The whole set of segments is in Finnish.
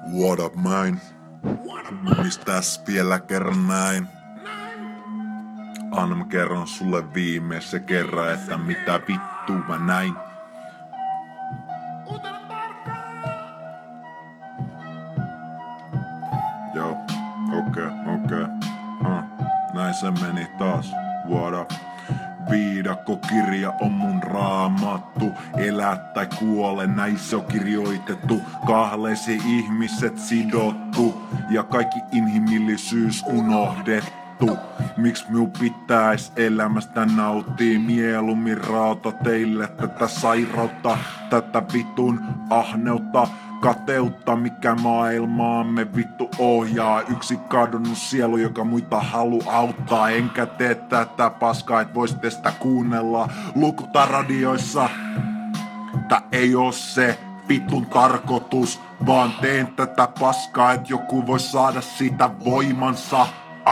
What up, man? Mistäs vielä kerran näin? Anna mä kerron sulle viimeisen kerran, että mitä vittua mä näin. Joo, okei. Näin se meni taas. What up? Viidakkokirja on mun raamattu. Elä tai kuole, näin se on kirjoitettu. Kahleesi ihmiset sidottu ja kaikki inhimillisyys unohdettu. Miks minun pitäis elämästä nauttii? Mieluummin rauta teille tätä sairautta, tätä vitun ahneutta, kateutta, mikä maailmaamme vittu ohjaa. Yksi kadonnut sielu, joka muita halu auttaa. Enkä tee tätä paskaa, et voisitte sitä kuunnella lukuta radioissa. Tää ei oo se vitun tarkoitus, vaan teen tätä paskaa, et joku voi saada siitä voimansa.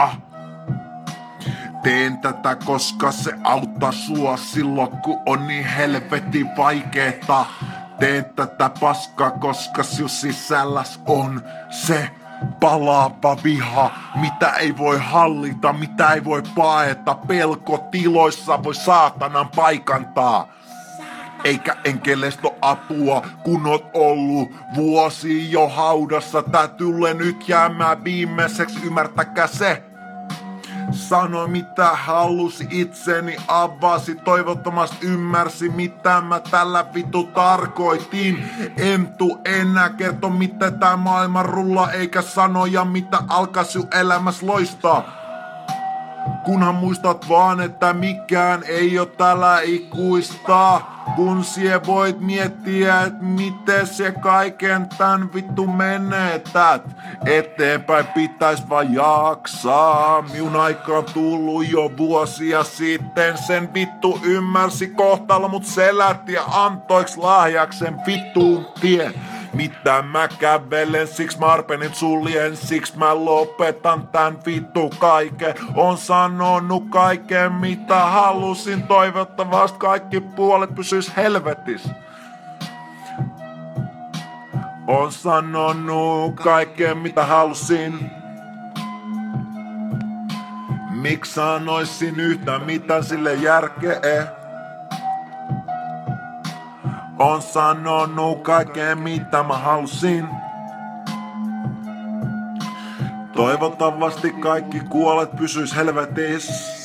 Teen tätä, koska se auttaa sua silloin, kun on niin helvetin vaikeeta. Teen tätä paskaa, koska sinun sisälläs on se palaava viha, mitä ei voi hallita, mitä ei voi paeta. Pelkotiloissa voi saatanan paikantaa. Eikä enkeleistä apua, kun oot ollut vuosia jo haudassa. Tää tulee nyt jäämään viimeiseksi, ymmärtäkää se. Sano mitä halusi, itseni avasi, toivottomasti ymmärsi mitä mä tällä vittu tarkoitin. En tuu enää kerto mitä tää maailman rulla, eikä sanoja mitä alkaa sun elämässä loistaa. Kunhan muistat vaan, että mikään ei oo täällä ikuista. Kun sie voit miettiä, et miten se kaiken tän vittu menetät. Eteenpäin pitäis vaan jaksaa. Minun aika on tullut jo vuosia sitten. Sen vittu ymmärsi kohtalo, mut selätti ja antoiks lahjaksen vittuun tie. Mitä mä kävelen, siks mä arpenin suljen, siks mä lopetan tän vittu kaiken. On sanonut kaiken mitä halusin, toivottavasti kaikki puolet pysyis helvetis. On sanonut kaiken mitä halusin. Miksi sanoisin yhtään mitä sille järkeä? On sanonut kaiken mitä mä halusin. Toivottavasti kaikki kuolet pysyis helvetissä.